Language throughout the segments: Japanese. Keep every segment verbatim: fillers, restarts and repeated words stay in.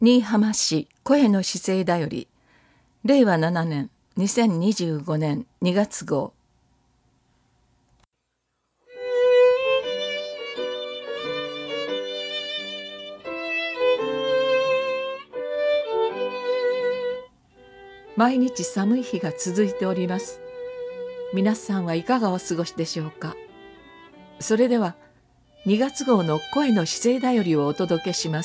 新居浜市声の姿勢だよりれいわななねんにせんにじゅうごねんにがつ号。毎日寒い日が続いております。皆さんはいかがお過ごしでしょうか。それではにがつ号の声の姿勢だよりをお届けします。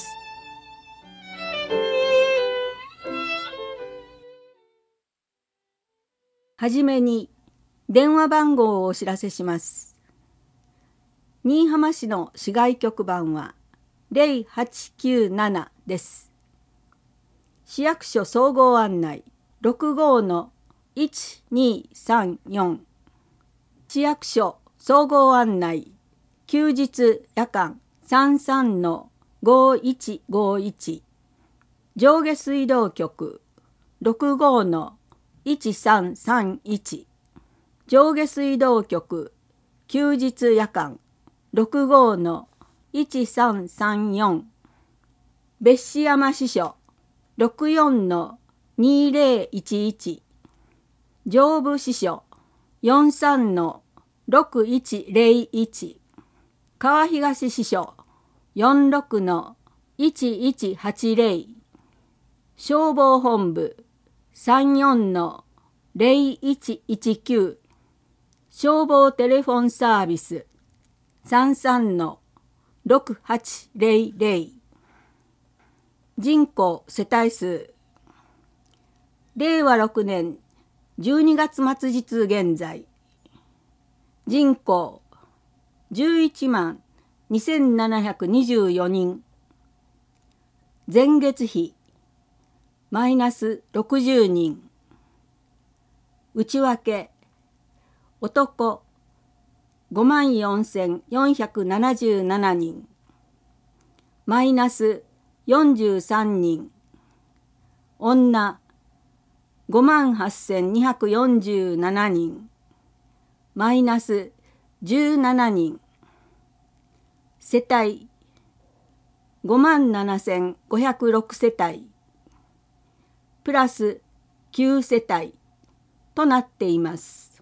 はじめに電話番号をお知らせします。新居浜市の市外局番はゼロはちきゅうななです。市役所総合案内 ろくごのいちにさんよん、市役所総合案内休日夜間さんさんのごいちごいち、上下水道局 ろくごのいちさんさんいち、上下水道局休日夜間 ろくごのいちさんさんよん、別紙山支所 ろくよんのにぜろいちいち、上部支所 よんさんのろくいちぜろいち、川東支所 よんろくのいちいちはちぜろ、消防本部 さんよんのぜろいちいちきゅう、消防テレフォンサービス さんさんのろくはちぜろぜろ、人口世帯数れいわろくねんじゅうにがつ末日現在、人口じゅういちまんにせんななひゃくにじゅうよにん、前月比マイナスろくじゅうにん、内訳男ごまんよんせんよんひゃくななじゅうななにん、マイナスよんじゅうさんにん、女ごまんはっせんにひゃくよんじゅうななにん、マイナスじゅうななにん、世帯ごまんななせんごひゃくろく世帯、プラスきゅう世帯となっています。